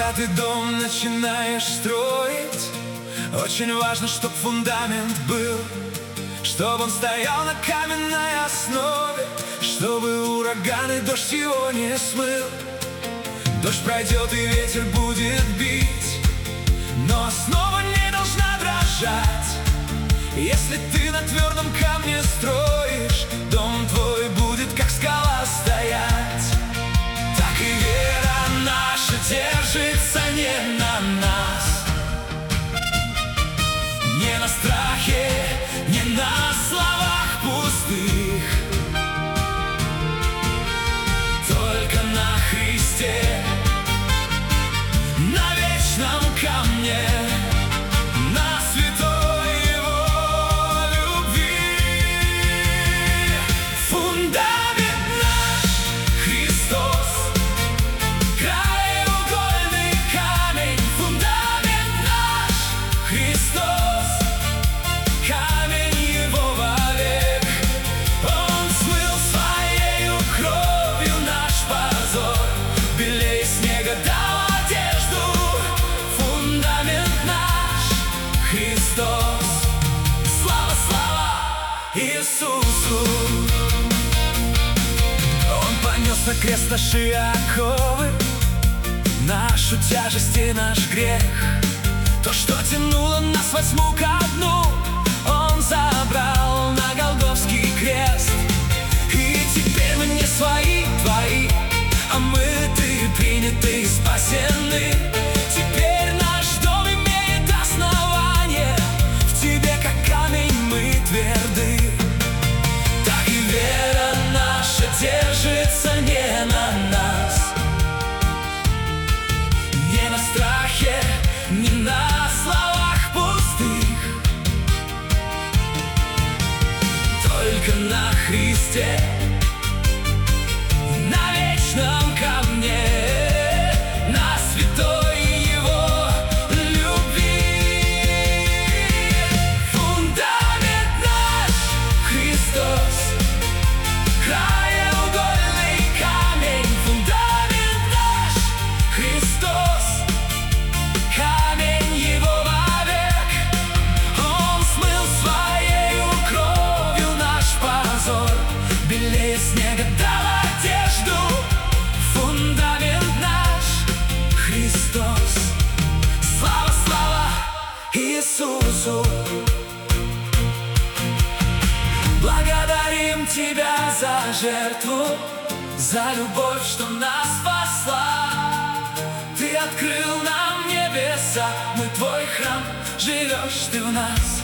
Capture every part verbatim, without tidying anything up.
Когда ты дом начинаешь строить, очень важно, чтоб фундамент был, чтобы он стоял на каменной основе, чтобы ураганы дождь его не смыл. Дождь пройдет и ветер будет бить, но основа не должна дрожать. Если ты на твердом камне строишь, дом твой будет как скала стоять. Так и вера наша держится не на нас, не на страхе, не на словах пустых, только на Христе, на вечном камне, на святой Его любви. Фундамент наш Христос, краеугольный камень. Фундамент наш Христос, камень Его вовек. Он смыл своею кровью наш позор, белей снега дал одежду. Фундамент наш Христос. Слава, слава Иисусу! Он понес на крест наши оковы, нашу тяжесть и наш грех. То, что тянуло нас во тьму ко дну, Он забрал на Голгофский крест. И теперь мы не свои, твои, а мы, ты, приняты и спасены. Теперь наш дом имеет основание, в тебе, как камень, мы тверды. Так и вера наша держится не на нас, не на страхе, не на словах пустых, только на Христе, на вечном камне, на святой Его любви. Фундамент наш Христос, краеугольный камень. Фундамент наш Христос, камень Его вовек. Он смыл своею кровью наш позор, белее снега дал одежду. Фундамент наш Христос. Слава, слава Иисусу! Благодарим Тебя за жертву, за любовь, что нас спасла. Ты открыл нам небеса, мы Твой храм, живешь Ты в нас.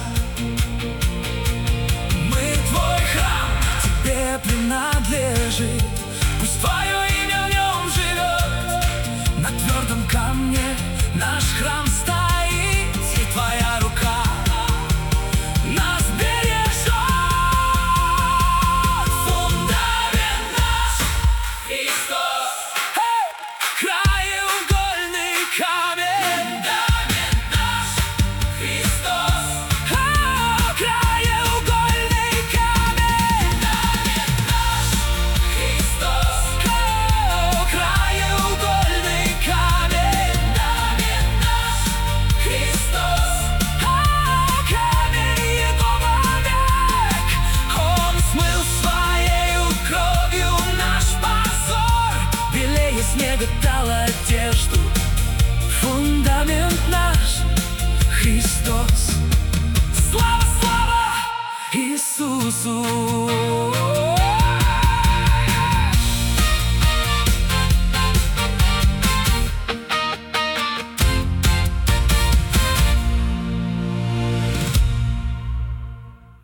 Мы Твой храм, Тебе принадлежит. Пусть Твое имя в нем живет, на твердом камне наш храм стоит.